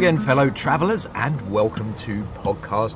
again, fellow travellers, and welcome to podcast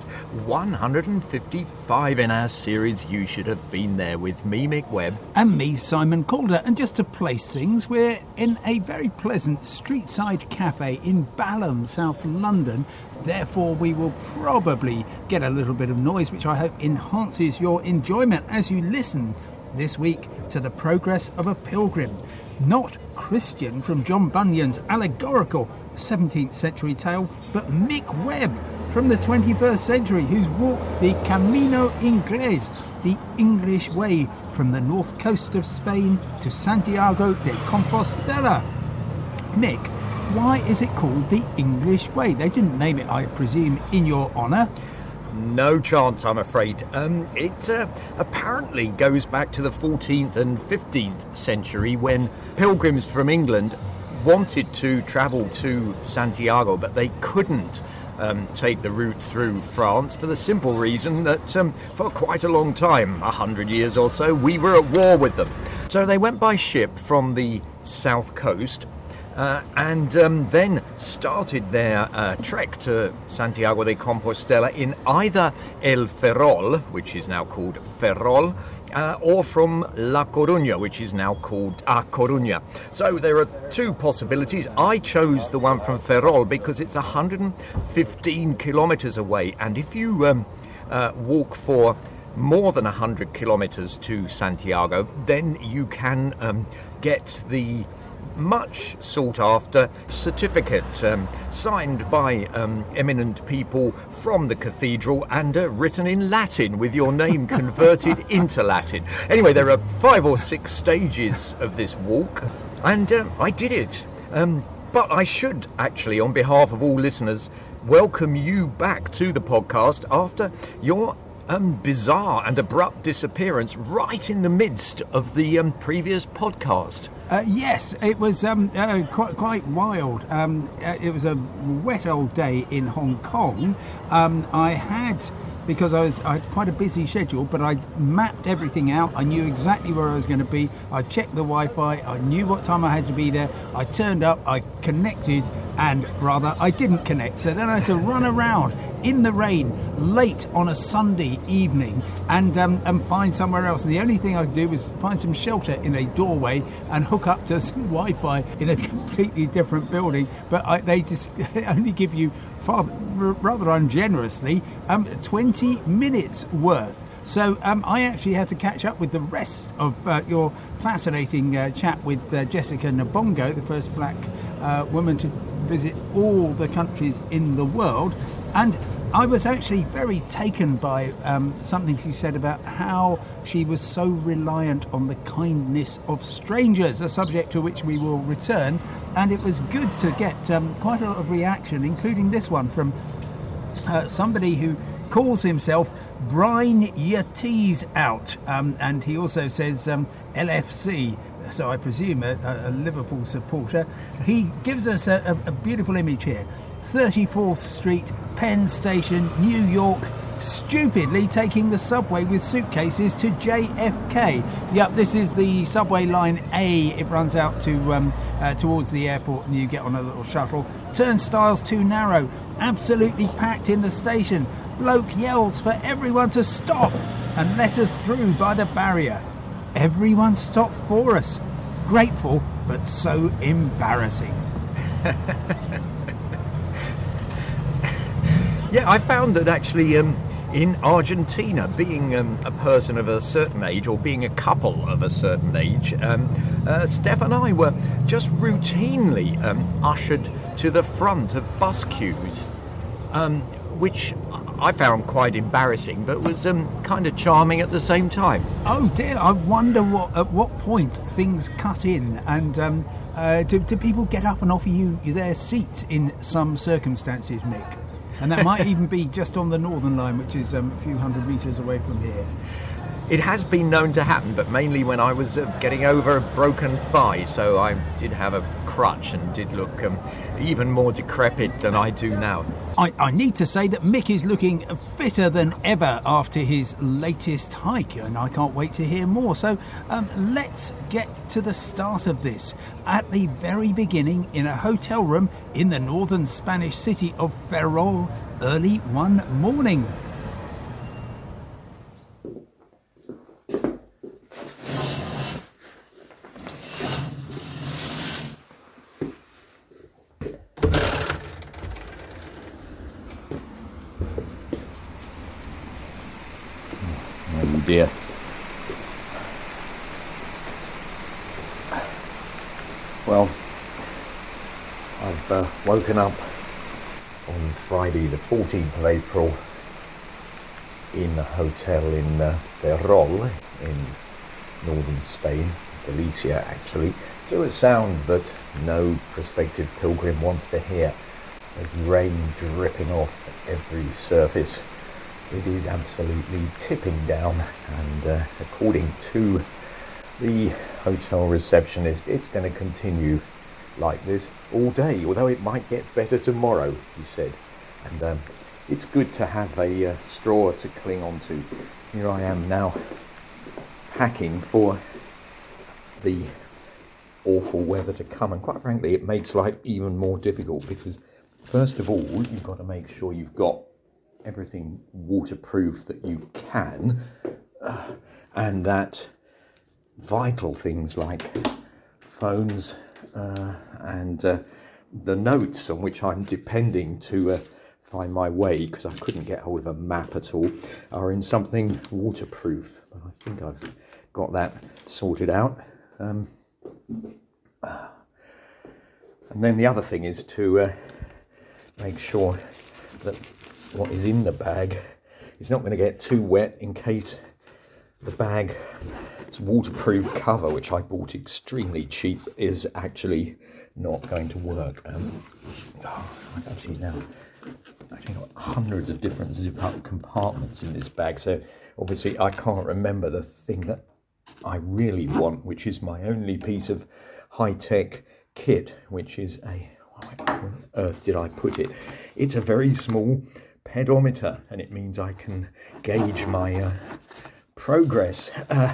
155 in our series You Should Have Been There, with me, Mick Webb. And me, Simon Calder. And just to place things, we're in a very pleasant street-side cafe in Balham, South London. Therefore, we will probably get a little bit of noise, which I hope enhances your enjoyment as you listen this week to The Progress of a Pilgrim. Not Christian from John Bunyan's allegorical 17th century tale, but Mick Webb from the 21st century, who's walked the Camino Inglés, the English way, from the north coast of Spain to Santiago de Compostela. Mick, why is it called the English way? They didn't name it, I presume, in your honour. No chance, I'm afraid. It apparently goes back to the 14th and 15th century, when pilgrims from England wanted to travel to Santiago, but they couldn't take the route through France for the simple reason that for quite a long time, 100 years or so, we were at war with them. So they went by ship from the south coast, and then started their trek to Santiago de Compostela in either El Ferrol, which is now called Ferrol, or from La Coruña, which is now called A Coruña. So there are two possibilities. I chose the one from Ferrol because it's 115 kilometres away, and if you walk for more than 100 kilometres to Santiago, then you can get the much sought after certificate signed by eminent people from the cathedral and written in Latin with your name converted into Latin. Anyway, there are 5 or 6 stages of this walk, and I did it. But I should actually, on behalf of all listeners, welcome you back to the podcast after your bizarre and abrupt disappearance right in the midst of the previous podcast. Yes, it was quite wild. It was a wet old day in Hong Kong. Because I had quite a busy schedule, but I mapped everything out. I knew exactly where I was going to be. I checked the Wi-Fi. I knew what time I had to be there. I turned up, I connected, and rather, I didn't connect. So then I had to run around in the rain late on a Sunday evening and find somewhere else. And the only thing I could do was find some shelter in a doorway and hook up to some Wi-Fi in a completely different building. But they just only give you rather ungenerously 20 minutes worth. So I actually had to catch up with the rest of your fascinating chat with Jessica Nabongo, the first black woman to visit all the countries in the world. And I was actually very taken by something she said about how she was so reliant on the kindness of strangers, a subject to which we will return. And it was good to get quite a lot of reaction, including this one from somebody who calls himself Brine Yatees Out. And he also says LFC. So I presume a Liverpool supporter. He gives us a beautiful image here. 34th Street, Penn Station, New York, stupidly taking the subway with suitcases to JFK. Yep, this is the subway line A. It runs out to towards the airport and you get on a little shuttle. Turnstiles too narrow, absolutely packed in the station. Bloke yells for everyone to stop and let us through by the barrier. Everyone stopped for us. Grateful, but so embarrassing. Yeah, I found that actually in Argentina, being a person of a certain age, or being a couple of a certain age, Steph and I were just routinely ushered to the front of bus queues, which I found quite embarrassing, but was kind of charming at the same time. Oh dear, I wonder at what point things cut in, and do people get up and offer you their seats in some circumstances, Mick? And that might even be just on the Northern Line, which is a few hundred metres away from here. It has been known to happen, but mainly when I was getting over a broken thigh, so I did have a crutch and did look even more decrepit than I do now. I need to say that Mick is looking fitter than ever after his latest hike, and I can't wait to hear more. So let's get to the start of this. At the very beginning, in a hotel room in the northern Spanish city of Ferrol, early one morning. Dear. Well, I've woken up on Friday the 14th of April in a hotel in Ferrol in northern Spain, Galicia actually, to a sound that no prospective pilgrim wants to hear. There's rain dripping off every surface. It is absolutely tipping down, and according to the hotel receptionist, it's going to continue like this all day, although it might get better tomorrow, he said. And it's good to have a straw to cling onto. Here I am now, packing for the awful weather to come, and quite frankly it makes life even more difficult, because first of all you've got to make sure you've got everything waterproof that you can, and that vital things like phones and the notes on which I'm depending to find my way, because I couldn't get hold of a map at all, are in something waterproof. But I think I've got that sorted out. And then the other thing is to make sure that what is in the bag is not going to get too wet, in case the bag's waterproof cover, which I bought extremely cheap, is actually not going to work. I've actually got hundreds of different zip-up compartments in this bag, so obviously I can't remember the thing that I really want, which is my only piece of high-tech kit, which is where on earth did I put it? It's a very small pedometer, and it means I can gauge my progress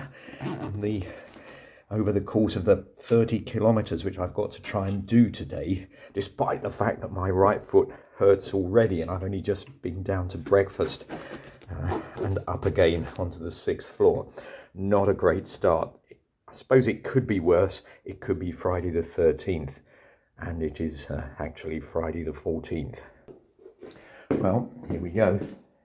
over the course of the 30 kilometers which I've got to try and do today, despite the fact that my right foot hurts already, and I've only just been down to breakfast and up again onto the 6th floor. Not a great start. I suppose it could be worse. It could be Friday the 13th, and it is actually Friday the 14th. Well, here we go.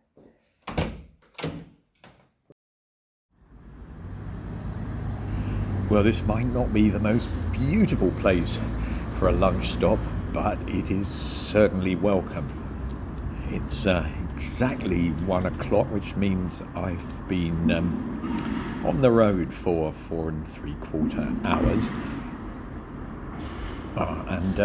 Well, this might not be the most beautiful place for a lunch stop, but it is certainly welcome. It's exactly 1 o'clock, which means I've been on the road for 4 3/4 hours. And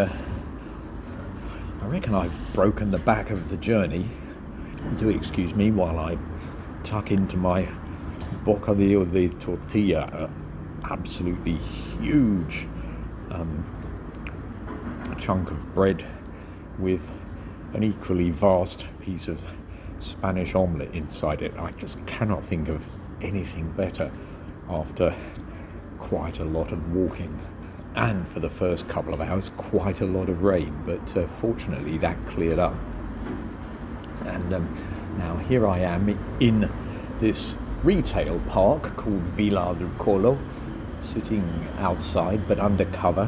I reckon I've broken the back of the journey. Do excuse me while I tuck into my bocadillo de tortilla, absolutely huge chunk of bread with an equally vast piece of Spanish omelette inside it. I just cannot think of anything better after quite a lot of walking, and for the first couple of hours quite a lot of rain, but fortunately that cleared up. And now here I am in this retail park called Vila do Colo, sitting outside but undercover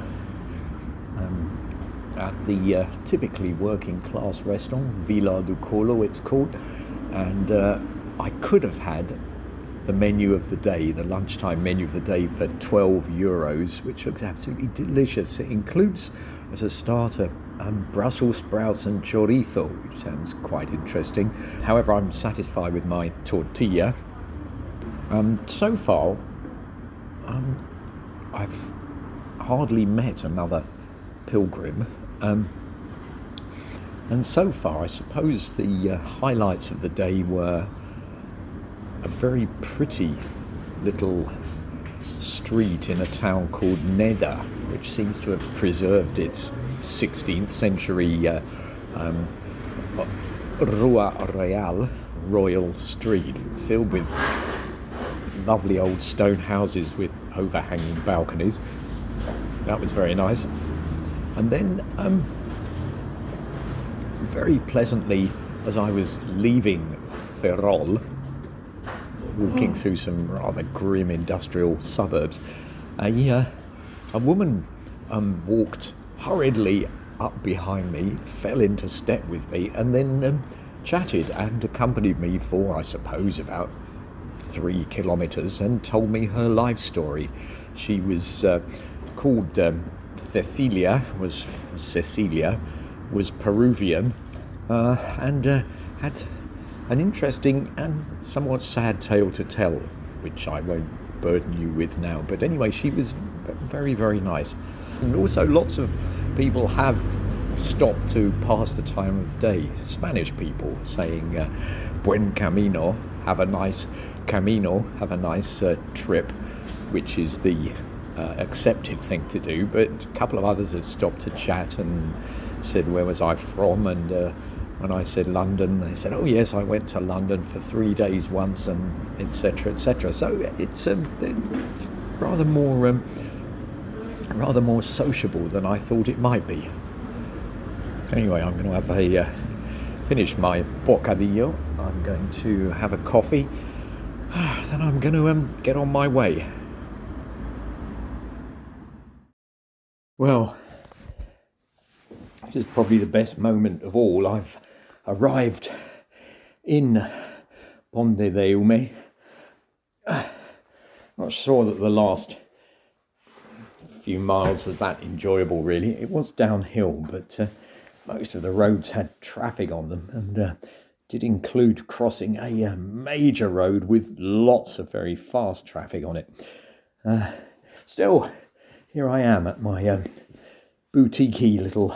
at the typically working class restaurant, Vila do Colo it's called. And I could have had the menu of the day, the lunchtime menu of the day, for €12, which looks absolutely delicious. It includes, as a starter, Brussels sprouts and chorizo, which sounds quite interesting. However, I'm satisfied with my tortilla. So far, I've hardly met another pilgrim. And so far, I suppose the highlights of the day were a very pretty little street in a town called Neda, which seems to have preserved its 16th century Rua Real, Royal Street, filled with lovely old stone houses with overhanging balconies. That was very nice. And then very pleasantly, as I was leaving Ferrol, walking through some rather grim industrial suburbs, a woman walked hurriedly up behind me, fell into step with me, and then chatted and accompanied me for, I suppose, about 3 kilometres, and told me her life story. She was called Cecilia, was Peruvian, and had an interesting and somewhat sad tale to tell, which I won't burden you with now. But anyway, she was very, very nice. And also lots of people have stopped to pass the time of day. Spanish people saying, buen camino, have a nice camino, have a nice trip, which is the accepted thing to do. But a couple of others have stopped to chat and said, where was I from? And when I said London, they said, oh yes, I went to London for 3 days once, and etc., etc. So it's rather more sociable than I thought it might be. Anyway, I'm going to have finish my bocadillo. I'm going to have a coffee. Then I'm going to get on my way. Well, this is probably the best moment of all. I've arrived in Ponte de Ume. Not sure that the last few miles was that enjoyable, really. It was downhill, but most of the roads had traffic on them, and did include crossing a major road with lots of very fast traffic on it. Still, here I am at my boutique-y little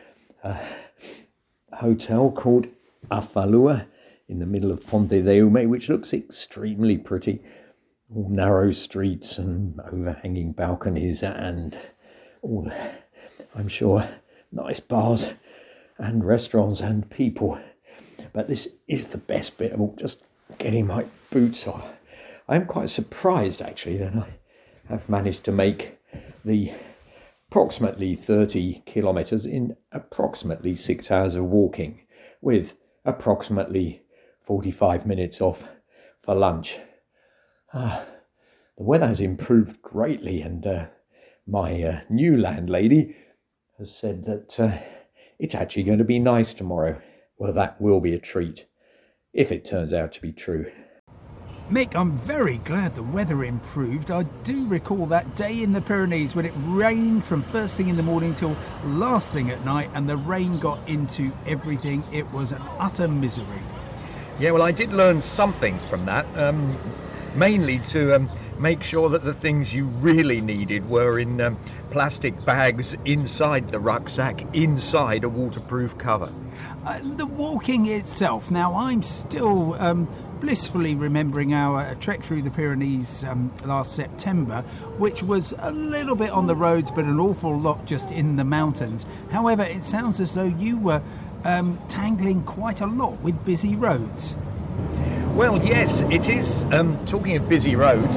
hotel called Afalua in the middle of Ponte de Ume, which looks extremely pretty. All narrow streets and overhanging balconies and all, I'm sure, nice bars and restaurants and people. But this is the best bit of all, just getting my boots off. I am quite surprised, actually, that I have managed to make the approximately 30 kilometres in approximately 6 hours of walking, with approximately 45 minutes off for lunch. The weather has improved greatly, and my new landlady has said that it's actually going to be nice tomorrow. Well, that will be a treat, if it turns out to be true. Mick, I'm very glad the weather improved. I do recall that day in the Pyrenees when it rained from first thing in the morning till last thing at night, and the rain got into everything. It was an utter misery. Yeah, well, I did learn something from that, mainly to make sure that the things you really needed were in plastic bags inside the rucksack, inside a waterproof cover. The walking itself, now I'm still blissfully remembering our trek through the Pyrenees last September, which was a little bit on the roads but an awful lot just in the mountains. However, it sounds as though you were tangling quite a lot with busy roads. Well, yes, it is. Talking of busy roads,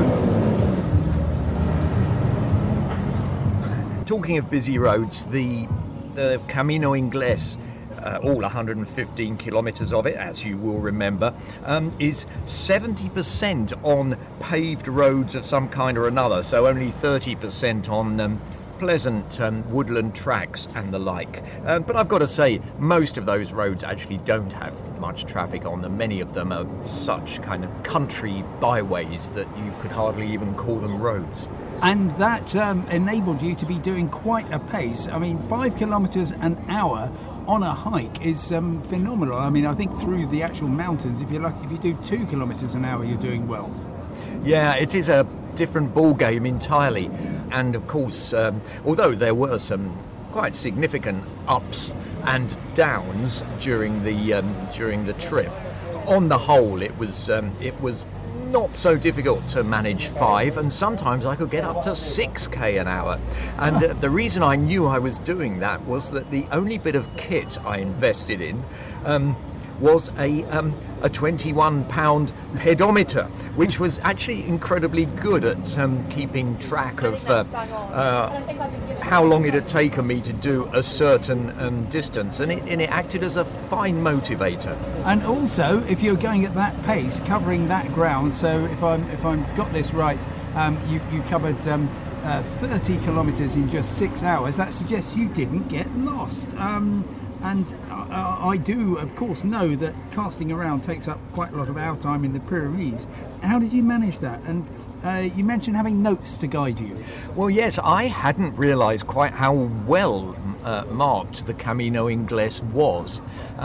the Camino Inglés, all 115 kilometres of it, as you will remember, is 70% on paved roads of some kind or another, so only 30% on pleasant woodland tracks and the like. But I've got to say, most of those roads actually don't have much traffic on them. Many of them are such kind of country byways that you could hardly even call them roads. And that enabled you to be doing quite a pace. I mean, 5 kilometres an hour on a hike is phenomenal. I mean, I think through the actual mountains, if you do 2 kilometres an hour, you're doing well. Yeah, it is a different ball game entirely. And of course, although there were some quite significant ups and downs during the trip, on the whole, it was not so difficult to manage 5, and sometimes I could get up to 6k an hour. And the reason I knew I was doing that was that the only bit of kit I invested in was a £21 pedometer, which was actually incredibly good at keeping track of how long it had taken me to do a certain distance, and it acted as a fine motivator. And also, if you're going at that pace, covering that ground, so if I'm got this right, you covered 30 kilometres in just 6 hours. That suggests you didn't get lost. And I do, of course, know that casting around takes up quite a lot of our time in the Pyrenees. How did you manage that? And you mentioned having notes to guide you. Well, yes, I hadn't realised quite how well marked the Camino Inglés was.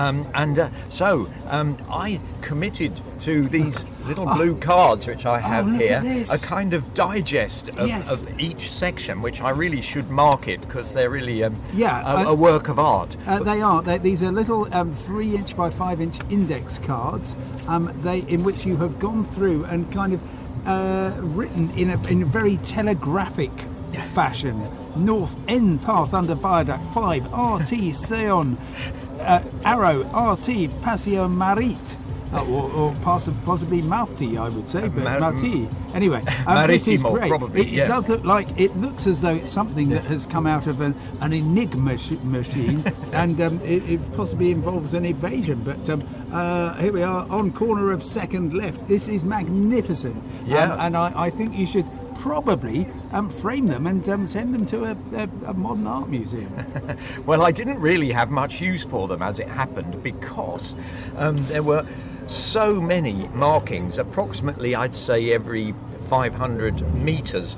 So I committed to these little blue cards which I have here, a kind of digest of each section, which I really should mark it because they're really a work of art. They are. These are little 3-inch by 5-inch index cards in which you have gone through and kind of written in a very telegraphic fashion. North End Path under Viaduct 5, RT Seon, Arrow, RT Paseo Marit, or possibly Marti, I would say, but Marti. Anyway, this is great. Probably, it does look like, it looks as though it's something that has come out of an Enigma machine, and it possibly involves an evasion. But here we are on corner of 2nd left. This is magnificent. And I think you should probably frame them and send them to a modern art museum. Well, I didn't really have much use for them as it happened, because there were so many markings, approximately I'd say every 500 metres,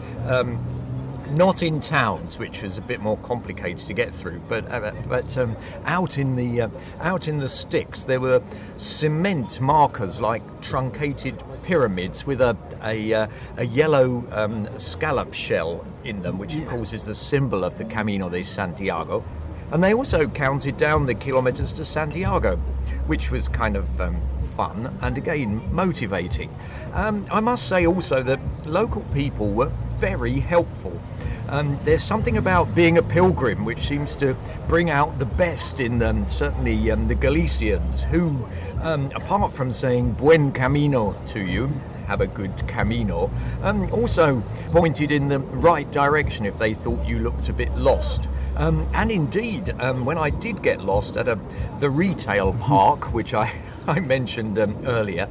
not in towns, which was a bit more complicated to get through, but out in the sticks there were cement markers like truncated pyramids with a yellow scallop shell in them, which of course is the symbol of the Camino de Santiago. And they also counted down the kilometres to Santiago, which was kind of fun and again motivating. I must say also that local people were very helpful. There's something about being a pilgrim which seems to bring out the best in them, certainly the Galicians, who, apart from saying buen camino to you, have a good camino, also pointed in the right direction if they thought you looked a bit lost. And indeed, when I did get lost at the retail park, which I mentioned earlier,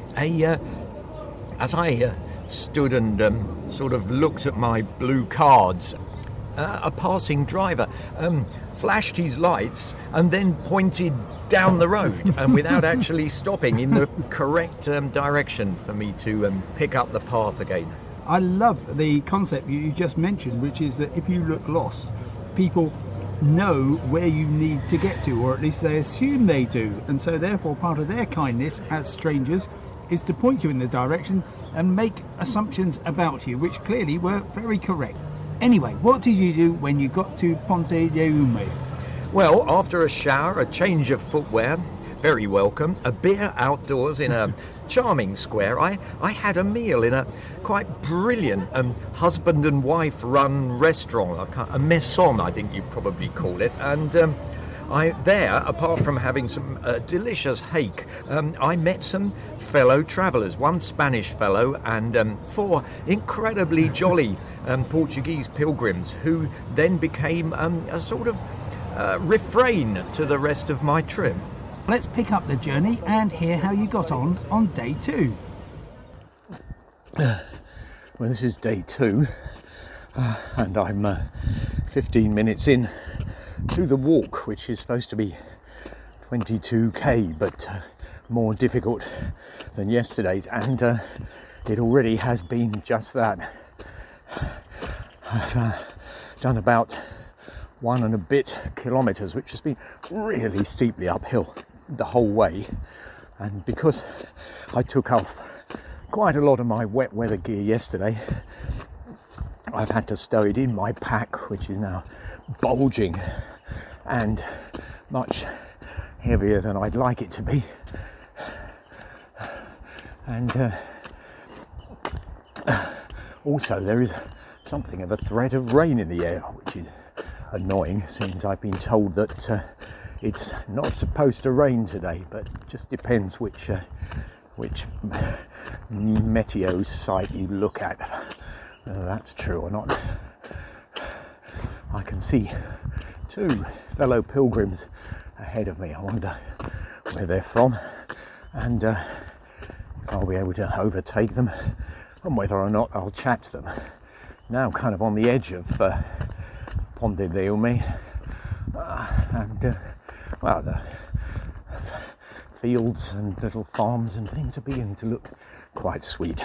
as I stood and sort of looked at my blue cards, a passing driver flashed his lights and then pointed down the road, and without actually stopping in the correct direction for me to pick up the path again. I love the concept you just mentioned, which is that if you look lost, people know where you need to get to, or at least they assume they do, and so therefore part of their kindness as strangers is to point you in the direction and make assumptions about you, which clearly were very correct. Anyway, what did you do when you got to Ponte de Ume? Well, after a shower, a change of footwear, very welcome, a beer outdoors in a charming square, I had a meal in a quite brilliant husband and wife run restaurant, a maison I think you probably call it, and apart from having some delicious hake, I met some fellow travellers, one Spanish fellow and 4 incredibly jolly Portuguese pilgrims, who then became a sort of refrain to the rest of my trip. Let's pick up the journey and hear how you got on day 2. Well, this is day 2, and I'm 15 minutes in to the walk, which is supposed to be 22k, but more difficult than yesterday's, and it already has been just that. I've done about 1 and a bit kilometres, which has been really steeply uphill the whole way, and because I took off quite a lot of my wet weather gear yesterday, I've had to stow it in my pack, which is now bulging and much heavier than I'd like it to be, and Also, there is something of a threat of rain in the air, which is annoying since I've been told that it's not supposed to rain today, but it just depends which meteo site you look at, whether that's true or not. I can see 2 fellow pilgrims ahead of me. I wonder where they're from and if I'll be able to overtake them and whether or not I'll chat to them. Now kind of on the edge of Pont de Neume and well, the fields and little farms and things are beginning to look quite sweet.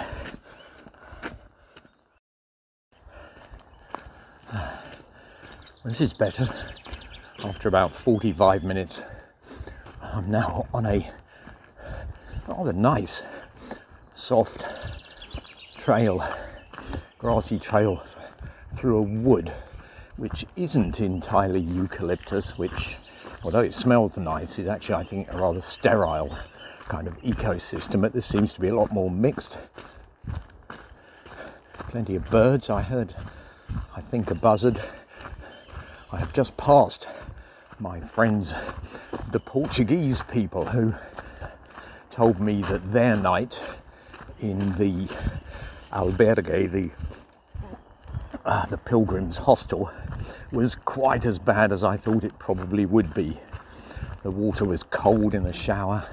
This is better. After about 45 minutes, I'm now on a rather nice, soft trail, grassy trail through a wood, which isn't entirely eucalyptus, which, although it smells nice, is actually, I think, a rather sterile kind of ecosystem. But this seems to be a lot more mixed. Plenty of birds. I heard, I think, a buzzard. I have just passed my friends, the Portuguese people, who told me that their night in the albergue, the pilgrims' hostel, was quite as bad as I thought it probably would be. The water was cold in the shower.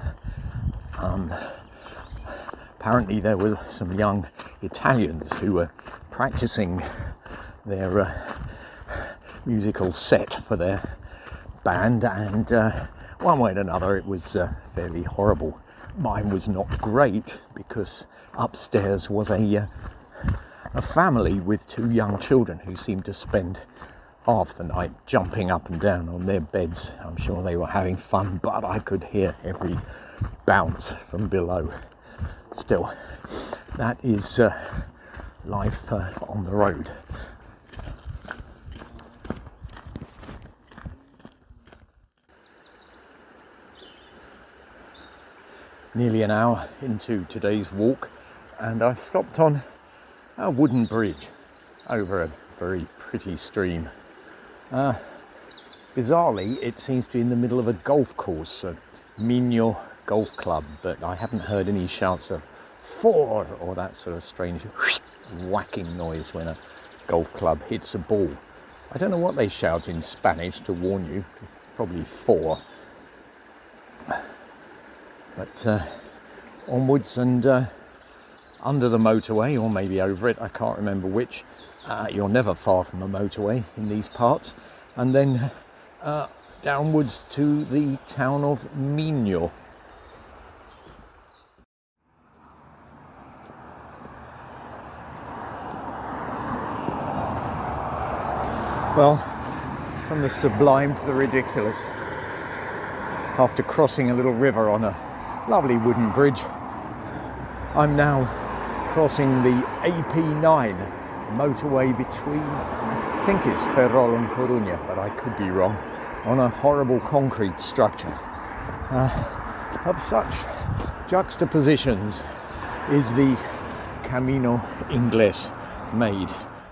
Apparently there were some young Italians who were practicing their musical set for their band, and one way or another it was fairly horrible. Mine was not great because upstairs was a family with 2 young children who seemed to spend half the night jumping up and down on their beds. I'm sure they were having fun, but I could hear every bounce from below. Still, that is life on the road. Nearly an hour into today's walk, and I stopped on a wooden bridge over a very pretty stream. Bizarrely, it seems to be in the middle of a golf course, a Minho Golf Club, but I haven't heard any shouts of "four" or that sort of strange whacking noise when a golf club hits a ball. I don't know what they shout in Spanish to warn you, probably "four." But onwards and under the motorway, or maybe over it, I can't remember which. You're never far from a motorway in these parts. And then downwards to the town of Minho. Well, from the sublime to the ridiculous. After crossing a little river on a lovely wooden bridge, I'm now crossing the AP9 motorway between, I think it's Ferrol and Coruña, but I could be wrong, on a horrible concrete structure. Of such juxtapositions is the Camino Inglés made.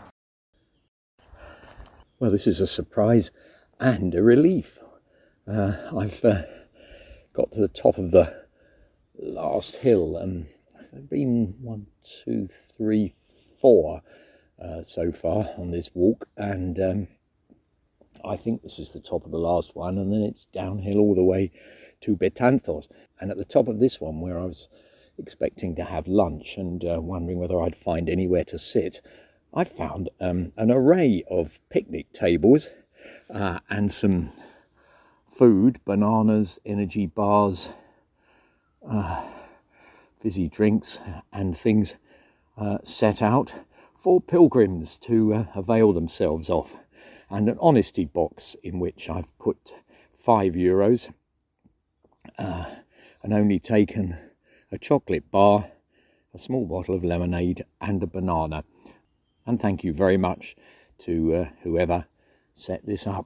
Well, this is a surprise and a relief. I've got to the top of the last hill, and I've been 1, 2, 3, 4 so far on this walk, and I think this is the top of the last one, and then it's downhill all the way to Betanzos. And at the top of this one, where I was expecting to have lunch and wondering whether I'd find anywhere to sit, I found an array of picnic tables and some food, bananas, energy bars, fizzy drinks and things set out for pilgrims to avail themselves of, and an honesty box in which I've put €5 and only taken a chocolate bar, a small bottle of lemonade and a banana. And thank you very much to whoever set this up.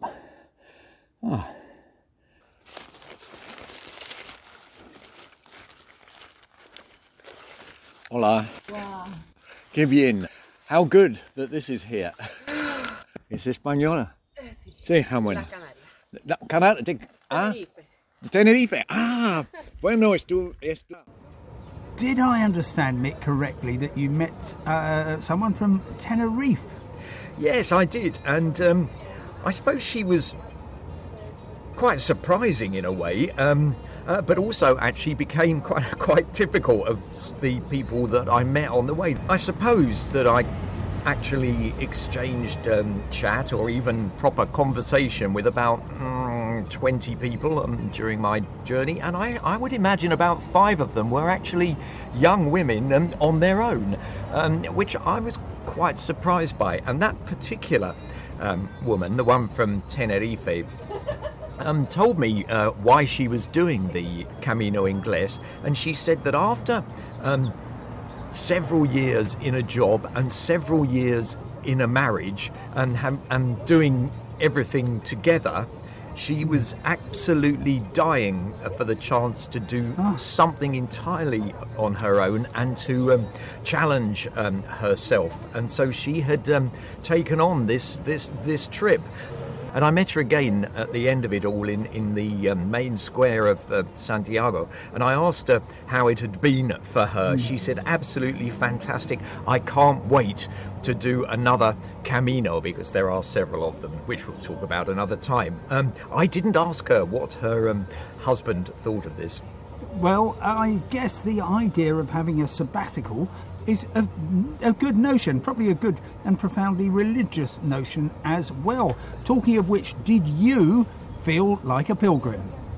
Hola. Wow. Qué bien. How good that this is here. Es española. Sí, how bueno. Tenerife. Bueno, esto. Did I understand, Mick, correctly that you met someone from Tenerife? Yes, I did, and I suppose she was quite surprising in a way, but also actually became quite typical of the people that I met on the way. I suppose that I actually exchanged chat or even proper conversation with about 20 people during my journey, and I would imagine about 5 of them were actually young women on their own, which I was quite surprised by. And that particular woman, the one from Tenerife, told me why she was doing the Camino Inglés, and she said that after several years in a job and several years in a marriage and doing everything together, she was absolutely dying for the chance to do something entirely on her own and to challenge herself. And so she had taken on this trip. And I met her again at the end of it all in the main square of Santiago. And I asked her how it had been for her. She said, absolutely fantastic. I can't wait to do another Camino, because there are several of them, which we'll talk about another time. I didn't ask her what her husband thought of this. Well, I guess the idea of having a sabbatical is a good notion, probably a good and profoundly religious notion as well. Talking of which, did you feel like a pilgrim?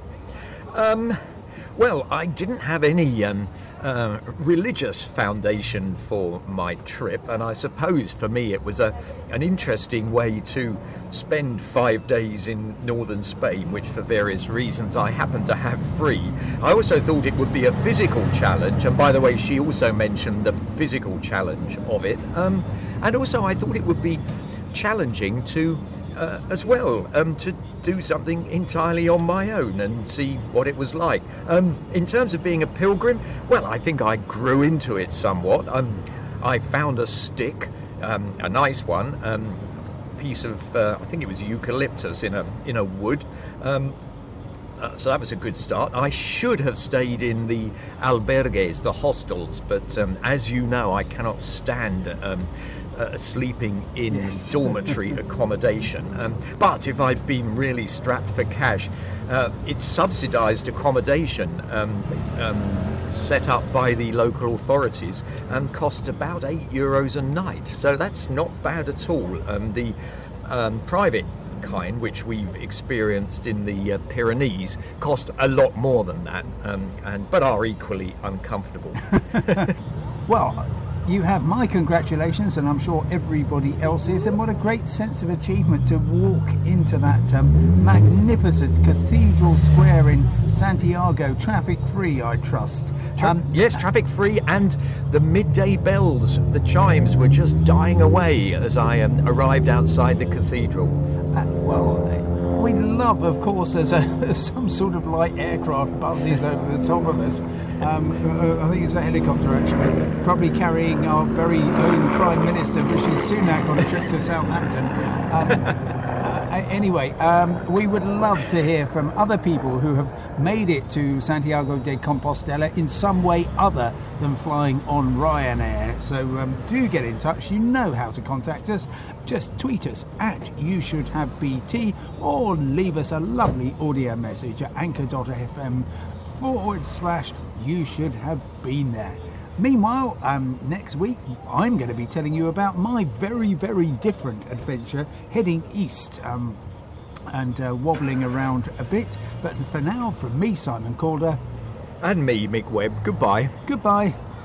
Well, I didn't have any religious foundation for my trip, and I suppose for me it was an interesting way to spend 5 days in northern Spain, which for various reasons I happened to have free. I also thought it would be a physical challenge, and by the way, she also mentioned the physical challenge of it, and also I thought it would be challenging to as well, to do something entirely on my own and see what it was like. In terms of being a pilgrim, well, I think I grew into it somewhat. I found a stick, a nice one, piece of, I think it was eucalyptus in a wood. So that was a good start. I should have stayed in the albergues, the hostels, but as you know, I cannot stand sleeping in dormitory accommodation. But if I'd been really strapped for cash, it's subsidised accommodation set up by the local authorities and cost about €8 a night. So that's not bad at all. The private kind, which we've experienced in the Pyrenees, cost a lot more than that, but are equally uncomfortable. Well, you have my congratulations, and I'm sure everybody else's, and what a great sense of achievement to walk into that magnificent cathedral square in Santiago, traffic-free, I trust. Yes, traffic-free, and the midday bells, the chimes, were just dying away as I arrived outside the cathedral. We love, of course, there's some sort of light aircraft buzzes over the top of us. I think it's a helicopter, actually, probably carrying our very own Prime Minister, Rishi Sunak, on a trip to Southampton. Anyway, we would love to hear from other people who have made it to Santiago de Compostela in some way other than flying on Ryanair. So do get in touch. You know how to contact us. Just tweet us at YouShouldHaveBT or leave us a lovely audio message at anchor.fm/YouShouldHaveBeenThere. Meanwhile, next week, I'm going to be telling you about my very, very different adventure heading east and wobbling around a bit. But for now, from me, Simon Calder. And me, Mick Webb, goodbye. Goodbye.